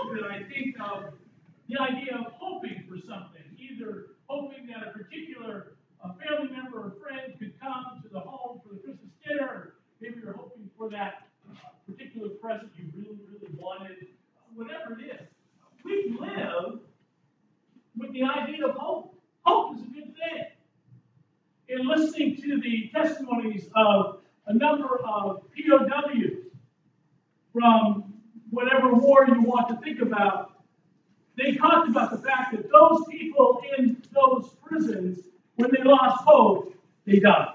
of it, I think of the idea of hoping for something, either hoping that a particular family member or friend could come to the home for the Christmas dinner, or maybe you're hoping for that particular present you really, really wanted, whatever it is. We live with the idea of hope. Hope is a good thing. In listening to the testimonies of a number of POWs from whatever war you want to think about, they talked about the fact that those people in those prisons, when they lost hope, they died.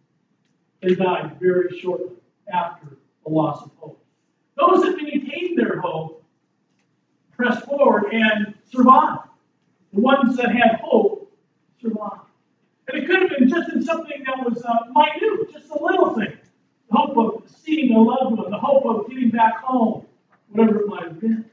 They died very shortly after the loss of hope. Those that maintained their hope pressed forward and survived. The ones that had hope survived. And it could have been just in something that was minute, just a little thing. The hope of seeing a loved one, the hope of getting back home, whatever it might have been.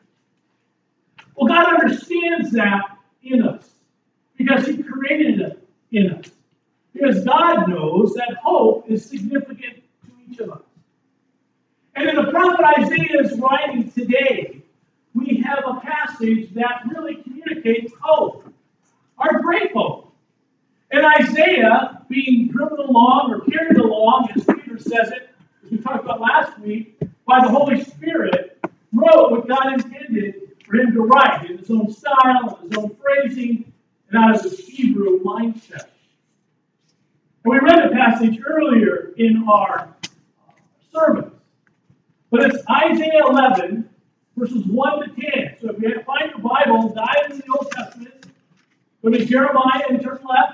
Well, God understands that in us because He created it in us. Because God knows that hope is significant to each of us. And in the prophet Isaiah's writing today, we have a passage that really communicates hope, our great hope. And Isaiah, being driven along or carried along, as Peter says it, as we talked about last week, by the Holy Spirit, wrote what God intended for him to write in his own style, in his own phrasing, and out of his Hebrew mindset. And we read the passage earlier in our sermon. But it's Isaiah 11, verses 1 to 10. So if you find your Bible, dive into the Old Testament, go to Jeremiah and turn left,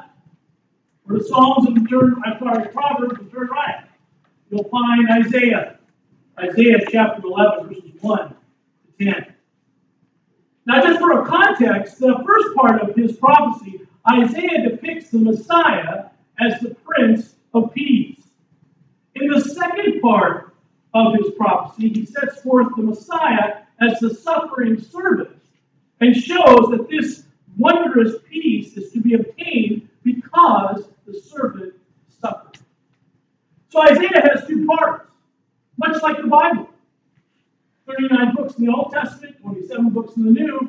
or the Psalms and Proverbs and turn right. You'll find Isaiah. Isaiah chapter 11, verses 1 to 10. Now, just for a context, the first part of his prophecy, Isaiah depicts the Messiah as the Prince of Peace. In the second part of his prophecy, he sets forth the Messiah as the suffering servant and shows that this wondrous peace is to be obtained because the servant suffered. So Isaiah has two parts, much like the Bible. 39 books in the Old Testament, 27 books in the New.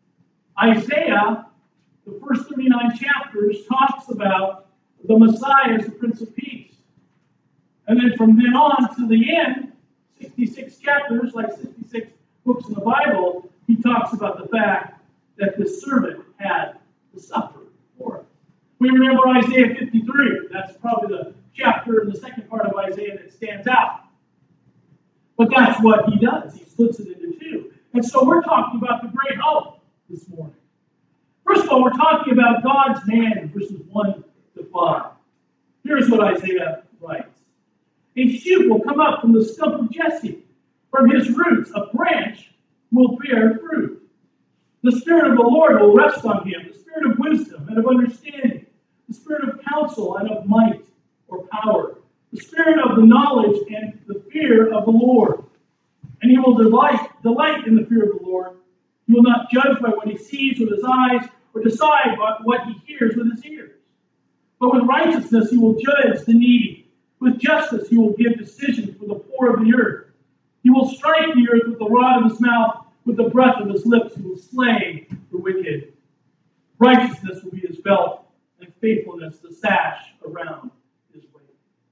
Isaiah, the first 39 chapters, talks about the Messiah as the Prince of Peace. And then from then on to the end, 66 chapters, like 66 books in the Bible, he talks about the fact that the servant had to suffer for us. We remember Isaiah 53. That's probably the chapter in the second part of Isaiah that stands out. But that's what he does. He splits it into two. And so we're talking about the great hope this morning. First of all, we're talking about God's man in verses 1 to 5. Here's what Isaiah writes. A shoot will come up from the stump of Jesse. From his roots, a branch will bear fruit. The Spirit of the Lord will rest on him, the Spirit of wisdom and of understanding, the Spirit of counsel and of might or power, the Spirit of the knowledge and the fear of the Lord. And he will delight in the fear of the Lord. He will not judge by what he sees with his eyes, or decide by what he hears with his ears. But with righteousness he will judge the needy. With justice he will give decisions for the poor of the earth. He will strike the earth with the rod of his mouth, with the breath of his lips he will slay the wicked. Righteousness will be his belt, and faithfulness the sash around his waist.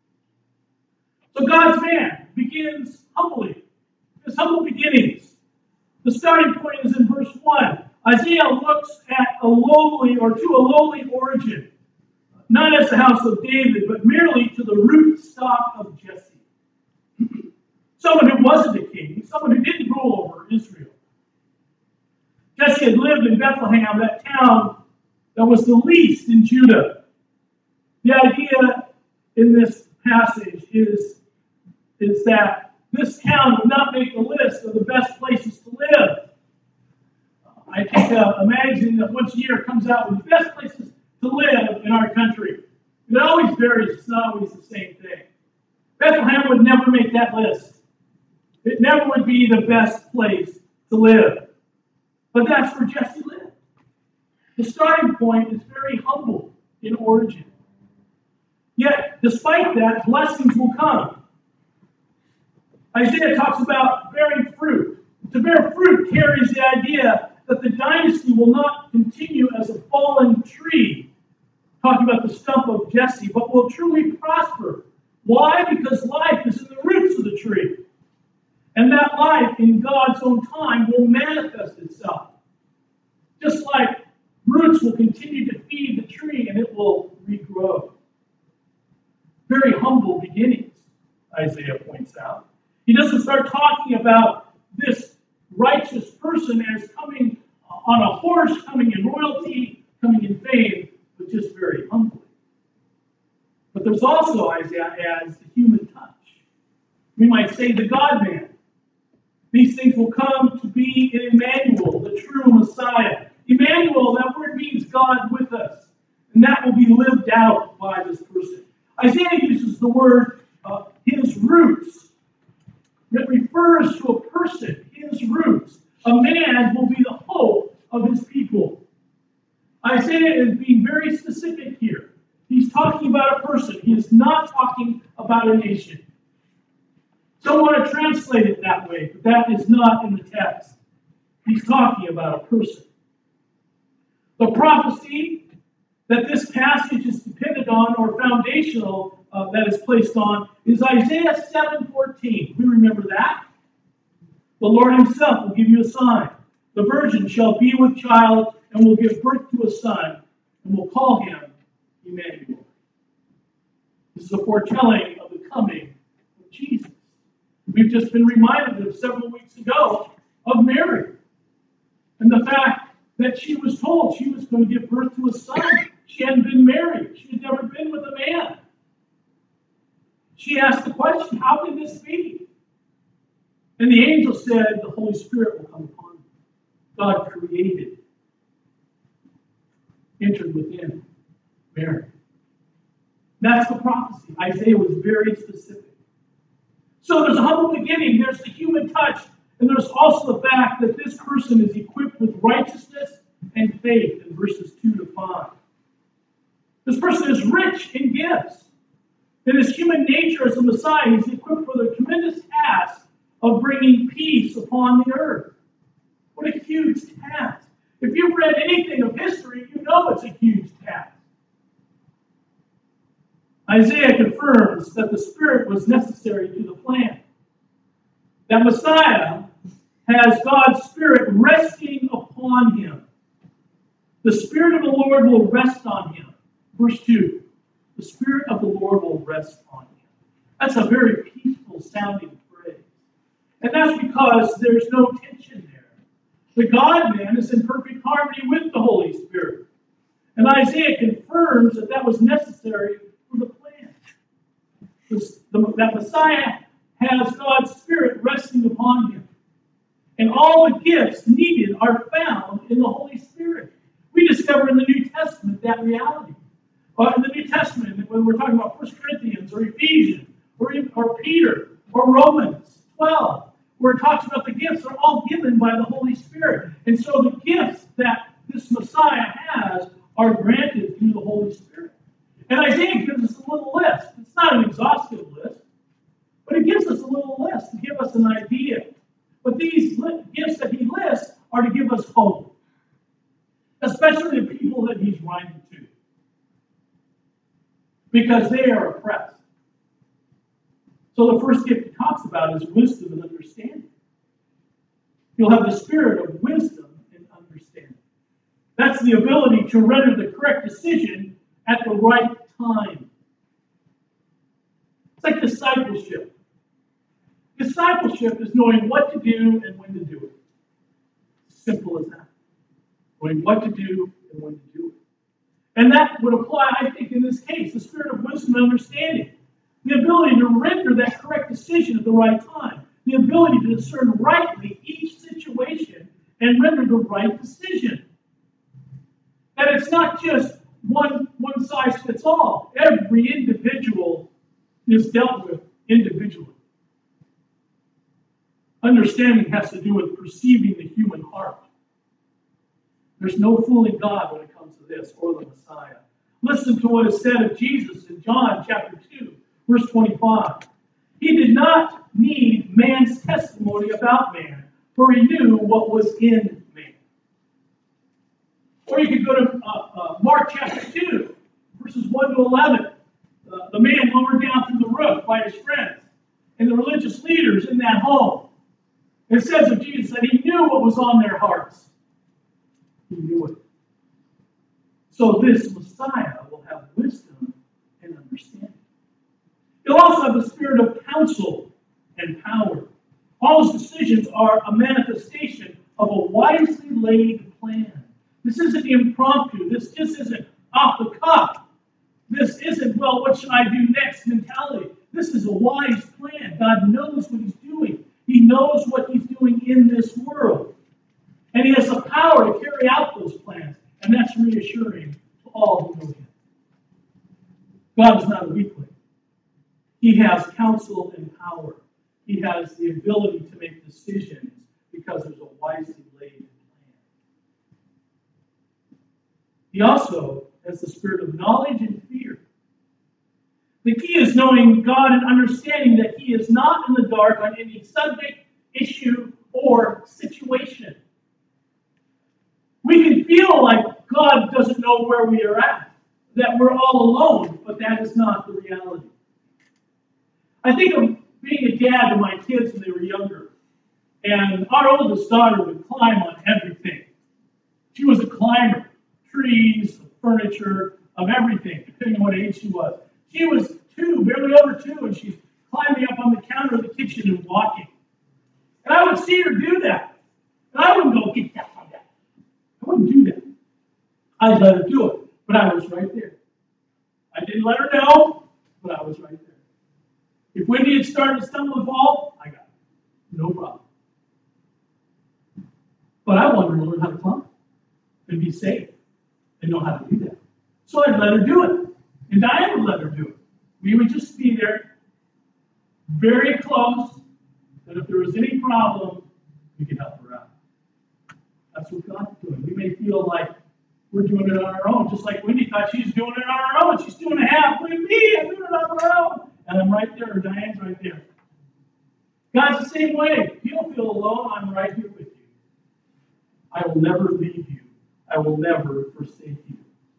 So God's man begins humbly. His humble beginnings. The starting point is in verse 1. Isaiah looks at to a lowly origin. Not as the house of David, but merely to the root stock of Jesse. Someone who wasn't a king, someone who didn't rule over Israel. Jesse had lived in Bethlehem, that town that was the least in Judah. The idea in this passage is that this town would not make the list of the best places to live. I take a magazine that once a year comes out with the best places to live in our country. It always varies. It's not always the same thing. Bethlehem would never make that list. It never would be the best place to live. But that's where Jesse lived. The starting point is very humble in origin. Yet, despite that, blessings will come. Isaiah talks about bearing fruit. To bear fruit carries the idea that the dynasty will not continue as a fallen tree, talking about the stump of Jesse, but will truly prosper. Why? Because life is in the roots of the tree. And that life in God's own time will manifest itself. Just like roots will continue to feed the tree and it will regrow. Very humble beginnings, Isaiah points out. He doesn't start talking about this righteous person as coming on a horse, coming in royalty, coming in fame, but just very humbly. But there's also Isaiah as the human touch. We might say the God-man. These things will come to be in Emmanuel, the true Messiah. Emmanuel, that word means God with us. And that will be lived out by this person. Isaiah uses the word his roots. It refers to a person, his roots. A man will be the hope of his people. Isaiah is being very specific here. He's talking about a person. He is not talking about a nation. Some want to translate it that way, but that is not in the text. He's talking about a person. The prophecy that this passage is dependent on, or foundational that is placed on, is Isaiah 7:14. We remember that? The Lord himself will give you a sign. The virgin shall be with child and will give birth to a son, and will call him Emmanuel. This is a foretelling of the coming of Jesus. We've just been reminded of several weeks ago of Mary. And the fact that she was told she was going to give birth to a son. She hadn't been married. She had never been with a man. She asked the question, how can this be? And the angel said, the Holy Spirit will come upon you. God created, entered within Mary. That's the prophecy. Isaiah was very specific. So there's a humble beginning, there's the human touch, and there's also the fact that this person is equipped with righteousness and faith in verses 2 to 5. This person is rich in gifts. In his human nature as a Messiah, he's equipped for the tremendous task of bringing peace upon the earth. What a huge task. If you've read anything of history, you know it's a huge task. Isaiah confirms that the Spirit was necessary to the plan. That Messiah has God's Spirit resting upon him. The Spirit of the Lord will rest on him. Verse 2. The Spirit of the Lord will rest on him. That's a very peaceful sounding phrase. And that's because there's no tension there. The God-man is in perfect harmony with the Holy Spirit. And Isaiah confirms that that was necessary for the plan. That Messiah has God's Spirit resting upon him. And all the gifts needed are found in the Holy Spirit. We discover in the New Testament that reality. In the New Testament, when we're talking about 1 Corinthians or Ephesians or Peter or Romans 12, where it talks about the gifts are all given by the Holy Spirit. And so the gifts that this Messiah has are granted through the Holy Spirit. And Isaiah gives us a little list. It's not an exhaustive list, but it gives us a little list to give us an idea. But these gifts that he lists are to give us hope, especially the people that he's writing to, because they are oppressed. So the first gift he talks about is wisdom and understanding. You'll have the spirit of wisdom and understanding. That's the ability to render the correct decision at the right time. It's like discipleship. Discipleship is knowing what to do and when to do it. Simple as that. Knowing what to do and when to do it. And that would apply, I think, in this case, the spirit of wisdom and understanding. The ability to render that correct decision at the right time. The ability to discern rightly each situation and render the right decision. That it's not just one size fits all. Every individual is dealt with individually. Understanding has to do with perceiving the human heart. There's no fooling God when it comes to this, or the Messiah. Listen to what is said of Jesus in John chapter 2, verse 25. He did not need man's testimony about man, for he knew what was in man. Or you could go to Mark chapter 2, verses 1 to 11. The man lowered down from the roof by his friends and the religious leaders in that home. It says of Jesus that he knew what was on their hearts. He knew it. So this Messiah will have wisdom and understanding. He'll also have the spirit of counsel and power. All his decisions are a manifestation of a wisely laid plan. This isn't impromptu. This just isn't off the cuff. This isn't, well, what should I do next mentality. This is a wise plan. God knows what he's doing. He knows what he's doing in this world. And he has the power to carry out those plans. And that's reassuring to all who know him. God is not a weakling. He has counsel and power. He has the ability to make decisions because there's a wisely laid plan. He also has the spirit of knowledge and fear. The key is knowing God and understanding that he is not in the dark on any subject, issue, or situation. We can feel like God doesn't know where we are at, that we're all alone, but that is not the reality. I think of being a dad to my kids when they were younger, and our oldest daughter would climb on everything. She was a climber, trees, furniture, of everything, depending on what age she was. She was 2, barely over 2, and she's climbing up on the counter of the kitchen and walking. And I would see her do that. And I wouldn't go, get down on that. I wouldn't do that. I'd let her do it, but I was right there. I didn't let her know, but I was right there. If Wendy had started to stumble and fall, I got it. No problem. But I wanted her to learn how to climb and be safe and know how to do that. So I'd let her do it. And Diane would let her do it. We would just be there, very close, that if there was any problem, we could help her out. That's what God's doing. We may feel like we're doing it on our own, just like Wendy thought she's doing it on her own. She's doing it halfway me. I'm doing it on my own. And I'm right there, or Diane's right there. God's the same way. You don't feel alone. I'm right here with you. I will never leave you. I will never forsake you.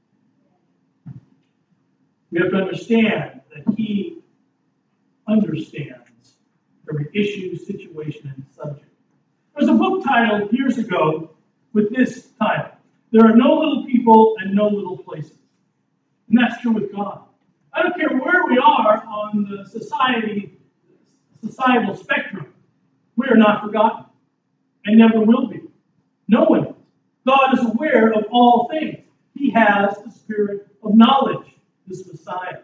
We have to understand that he understands every issue, situation, and subject. There's a book titled years ago with this title: There Are No Little People and No Little Places. And that's true with God. I don't care where we are on the societal spectrum. We are not forgotten and never will be. No one is. God is aware of all things. He has the spirit of knowledge, this Messiah.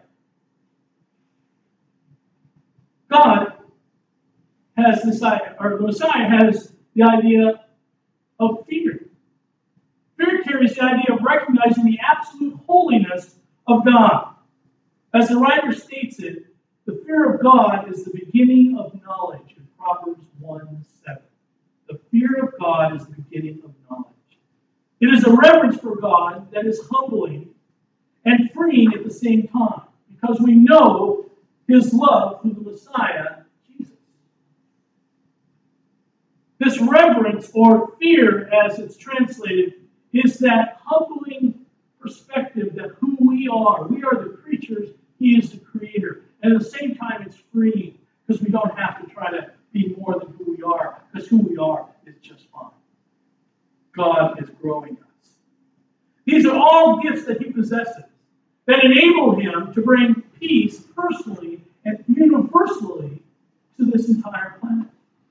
God has this, or the Messiah has the idea of fear. Fear carries the idea of recognizing the absolute holiness of God. As the writer states it, the fear of God is the beginning of knowledge in Proverbs 1:7. The fear of God is the beginning of knowledge. It is a reverence for God that is humbling and freeing at the same time, because we know his love through the Messiah, Jesus. This reverence, or fear as it's translated, is that humbling perspective that who we are the creatures, he is the creator. And at the same time, it's freeing, because we don't have to try to be more than who we are, because who we are is just fine. God is growing us. These are all gifts that he possesses that enable him to bring peace personally and universally to this entire planet.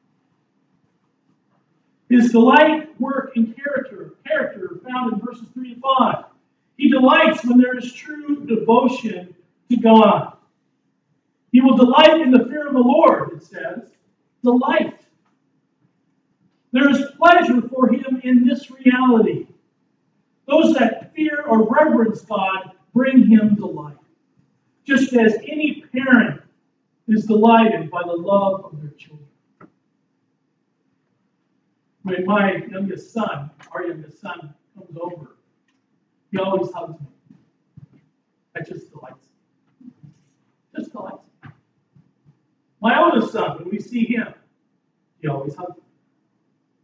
His delight, work, and character found in verses 3 to 5. He delights when there is true devotion to God. He will delight in the fear of the Lord, it says. Delight. There is pleasure for him in this reality. Those that fear or reverence God bring him delight. Just as any parent is delighted by the love of their children. When my youngest son, our youngest son, comes over, he always hugs me. That just delights me. Just delights me. My oldest son, when we see him, he always hugs me.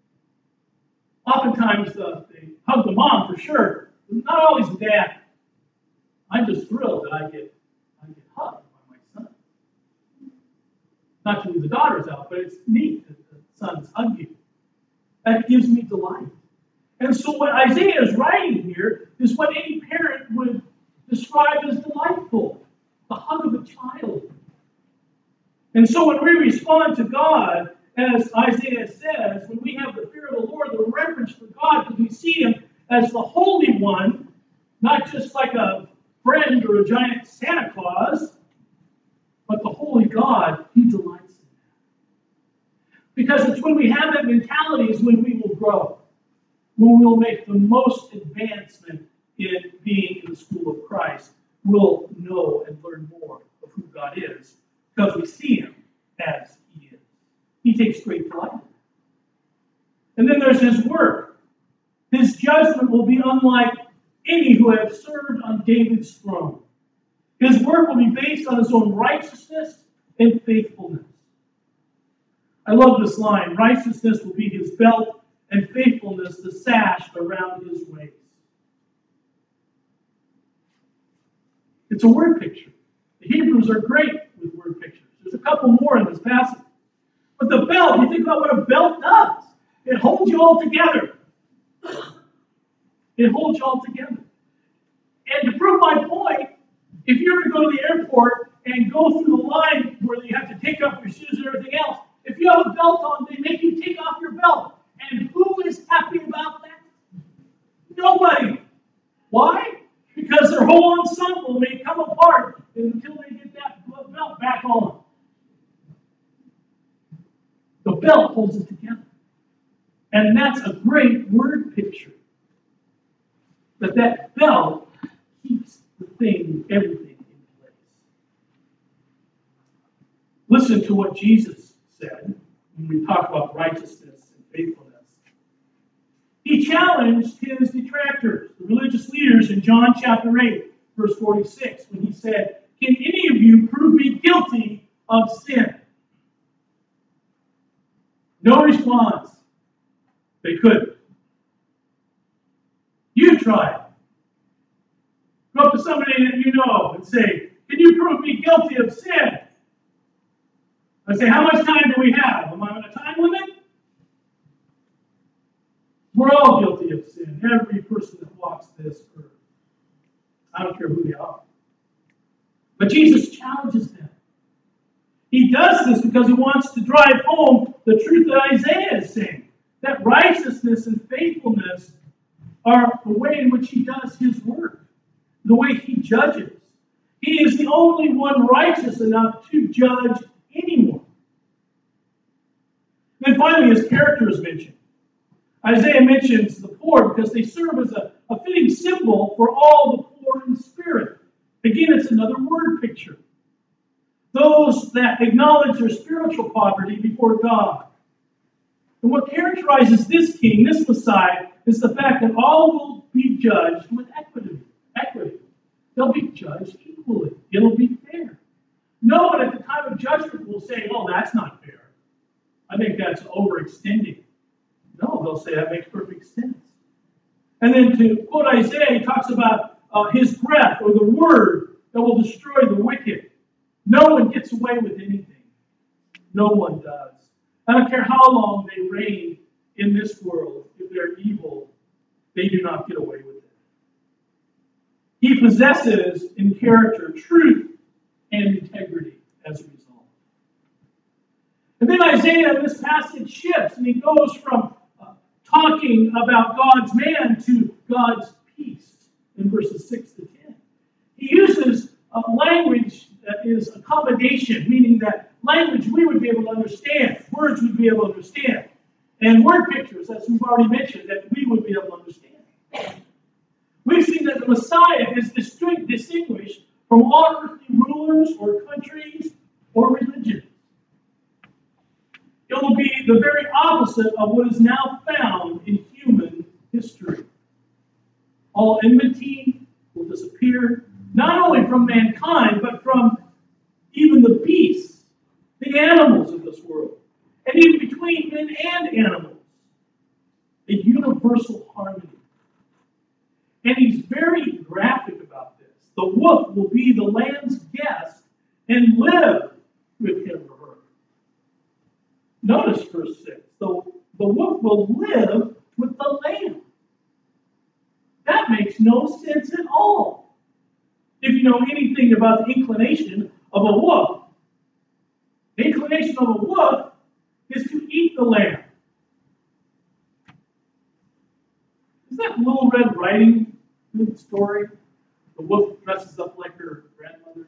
Oftentimes, they hug the mom for sure, but not always the dad. I'm just thrilled that I get hugged by my son. Not to leave the daughters out, but it's neat that the sons hug you. That gives me delight. And so what Isaiah is writing here is what any parent would describe as delightful, the hug of a child. And so when we respond to God, as Isaiah says, when we have the fear of the Lord, the reverence for God, because we see Him as the Holy One, not just like a friend or a giant Santa Claus, but the Holy God, He delights in that. Because it's when we have that mentality is when we will grow, when we will make the most advancement in being in the school of Christ. We'll know and learn more of who God is, because we see Him as He is. He takes great delight in that. And then there's His work. His judgment will be unlike any who have served on David's throne. His work will be based on His own righteousness and faithfulness. I love this line. Righteousness will be His belt, and faithfulness the sash around His waist. It's a word picture. The Hebrews are great with word pictures. There's a couple more in this passage. But the belt, you think about what a belt does. It holds you all together. It holds you all together. And to prove my point, if you were to go to the airport and go through the line where you have to take off your shoes and everything else, if you have a belt on, they make you take off your belt. And who is happy about that? Nobody. Why? Because their whole ensemble may come apart until they get that belt back on. The belt holds it together. And that's a great word picture. That belt keeps the thing, everything in place. Listen to what Jesus said when we talk about righteousness and faithfulness. He challenged His detractors, the religious leaders, in John chapter 8, verse 46, when He said, "Can any of you prove me guilty of sin?" No response. They couldn't. You try it. Go up to somebody that you know and say, "Can you prove me guilty of sin?" I say, "How much time do we have? Am I on a time limit?" We're all guilty of sin. Every person that walks this earth. I don't care who they are. But Jesus challenges them. He does this because He wants to drive home the truth that Isaiah is saying. That righteousness and faithfulness are the way in which He does His work. The way He judges. He is the only one righteous enough to judge anyone. Then finally, His character is mentioned. Isaiah mentions the poor because they serve as a fitting symbol for all the poor in spirit. Again, it's another word picture. Those that acknowledge their spiritual poverty before God. And what characterizes this king, this Messiah, is the fact that all will be judged with equity. They'll be judged equally. It'll be fair. No one at the time of judgment will say, "Oh, that's not fair. I think that's overextending." No, they'll say that makes perfect sense. And then to quote Isaiah, he talks about His breath, or the word that will destroy the wicked. No one gets away with anything. No one does. I don't care how long they reign in this world. If they're evil, they do not get away with it. He possesses in character truth and integrity as a result. And then Isaiah in this passage shifts, and he goes from talking about God's man to God's peace in verses 6 to 10. He uses language that is accommodation, meaning that language we would be able to understand, words we'd be able to understand, and word pictures, as we've already mentioned, that we would be able to understand. We've seen that the Messiah is distinguished from all earthly rulers or countries or religions. It will be the very opposite of what is now found in human history. All enmity will disappear, not only from mankind, but from even the beasts, the animals of this world, and even between men and animals. A universal harmony. And he's very graphic about this. The wolf will be the lamb's guest and live with him or her. Notice verse 6. The wolf will live with the lamb. That makes no sense at all. If you know anything about the inclination of a wolf, the inclination of a wolf is to eat the lamb. Is that Little Red Riding Hood story? The wolf dresses up like her grandmother.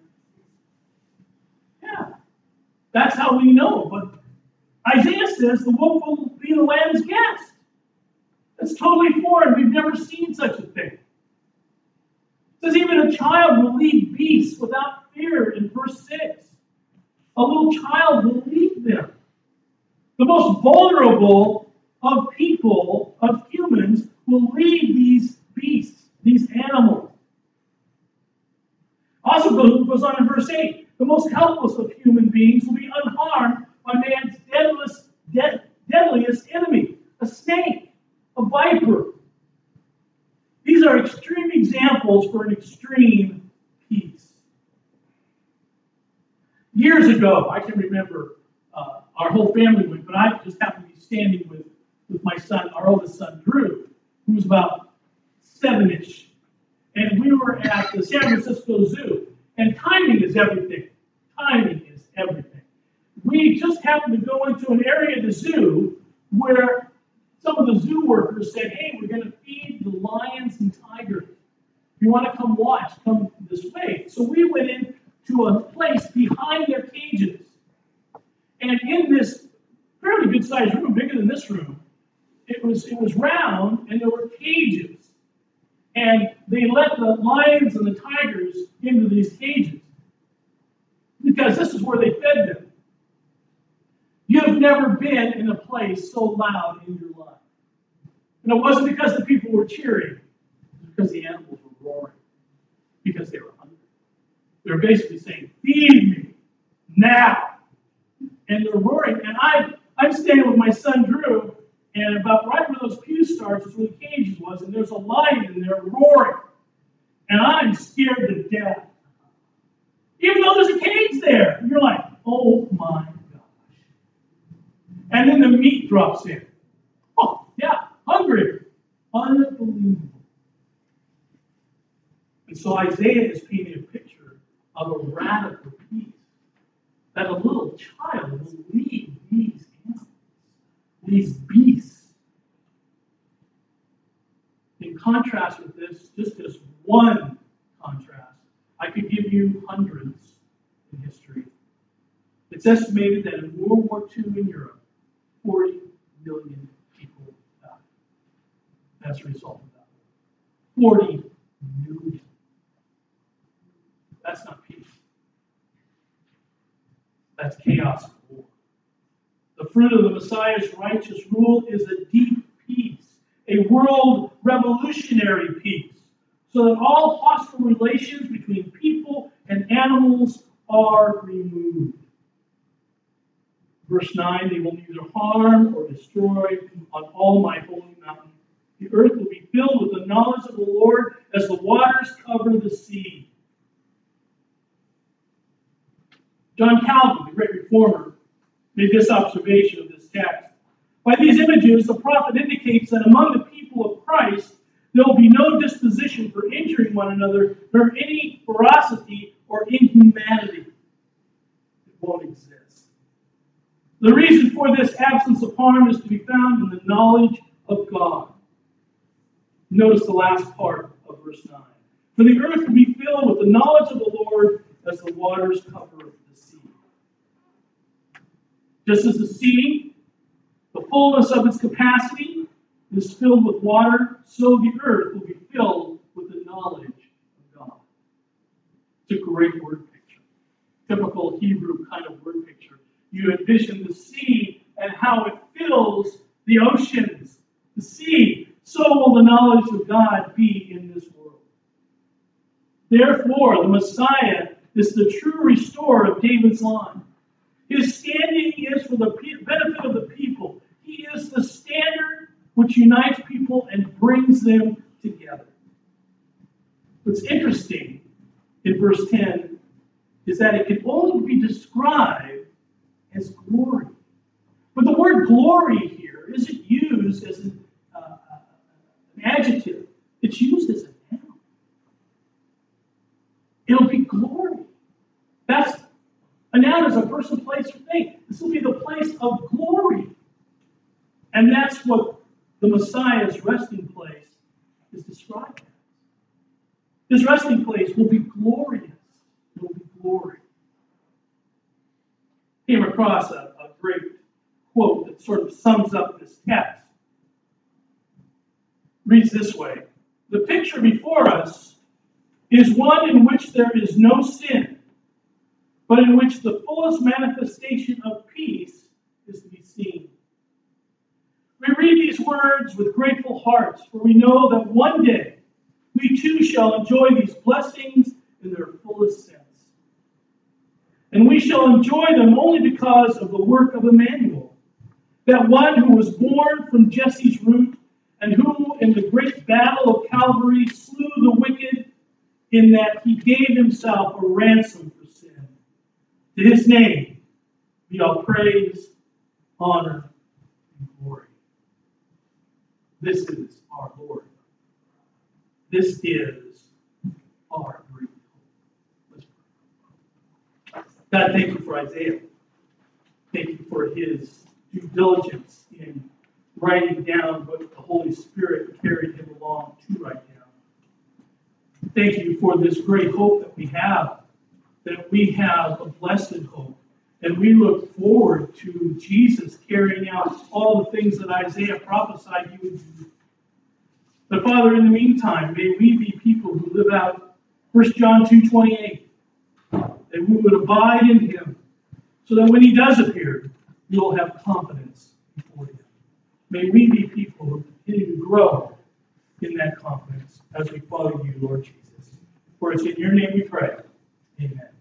Yeah, that's how we know. But Isaiah says the wolf will be the lamb's guest. That's totally foreign. We've never seen such a thing. It says even a child will lead beasts without fear in verse 6. A little child will lead them. The most vulnerable of people, of humans, will lead these beasts, these animals. Also goes on in verse 8. The most helpless of human beings will be unharmed by man's deadliest enemy, a snake, a viper. These are extreme examples for an extreme peace. Years ago, I can remember our whole family went, but I just happened to be standing with my son, our oldest son, Drew, who was about 7-ish. And we were at the San Francisco Zoo. And timing is everything. Timing is everything. We just happened to go into an area of the zoo where some of the zoo workers said, hey, we're going to feed the lions and tigers. If you want to come watch, come this way. So we went into a place behind their cages. And in this fairly good-sized room, bigger than this room, it was round, and there were cages. And they let the lions and the tigers into these cages because this is where they fed them. You've never been in a place so loud in your life. And it wasn't because the people were cheering. It was because the animals were roaring. Because they were hungry. They were basically saying, feed me now. And they're roaring. And I'm standing with my son Drew, and about right where those pew starts is where the cages was, and there's a lion in there roaring. And I'm scared to death. Even though there's a cage there. And you're like, oh my gosh. And then the meat drops in. Oh, yeah, hungry. Unbelievable. And so Isaiah is painting a picture of a radical peace. That a little child will lead these animals, these beasts. In contrast with this, just as one contrast, I could give you hundreds in history. It's estimated that in World War II in Europe, 40 million people died as a result of that. 40 million. That's not peace. That's chaos and war. The fruit of the Messiah's righteous rule is a deep peace, a world revolutionary peace, so that all hostile relations between people and animals are removed. Verse 9, they will neither harm or destroy on all my holy mountain. The earth will be filled with the knowledge of the Lord as the waters cover the sea. John Calvin, the great reformer, made this observation of this text. By these images, the prophet indicates that among the people of Christ, there will be no disposition for injuring one another, nor any ferocity or inhumanity. It won't exist. The reason for this absence of harm is to be found in the knowledge of God. Notice the last part of verse 9. For the earth will be filled with the knowledge of the Lord as the waters cover the sea. Just as the sea, the fullness of its capacity, is filled with water, so the earth will be filled with the knowledge of God. It's a great word picture. Typical Hebrew kind of word picture. You envision the sea and how it fills the oceans, the sea. So will the knowledge of God be in this world. Therefore, the Messiah is the true restorer of David's line. His standing is for the benefit of the people. He is the standard which unites people and brings them together. What's interesting in verse 10 is that it can only be described as glory. But the word glory here isn't used as an adjective. It's used as a noun. It'll be glory. That's a noun is a person, place, or thing. This will be the place of glory. And that's what the Messiah's resting place is described as. His resting place will be glorious. It will be glory. Came across a great quote that sort of sums up this text. Reads this way: the picture before us is one in which there is no sin, but in which the fullest manifestation of peace is to be seen. We read these words with grateful hearts, for we know that one day we too shall enjoy these blessings in their fullest sense. And we shall enjoy them only because of the work of Emmanuel, that one who was born from Jesse's root, and who in the great battle of Calvary slew the wicked, in that he gave himself a ransom for sin. To his name be all praise, honor, and glory. This is our Lord. This is our great hope. Let's pray. God, thank you for Isaiah. Thank you for his due diligence in writing down what the Holy Spirit carried him along to write down. Thank you for this great hope that we have a blessed hope. And we look forward to Jesus carrying out all the things that Isaiah prophesied he would do. But Father, in the meantime, may we be people who live out 1 John 2:28, that we would abide in him, so that when he does appear, we will have confidence before him. May we be people who continue to grow in that confidence as we follow you, Lord Jesus. For it's in your name we pray. Amen.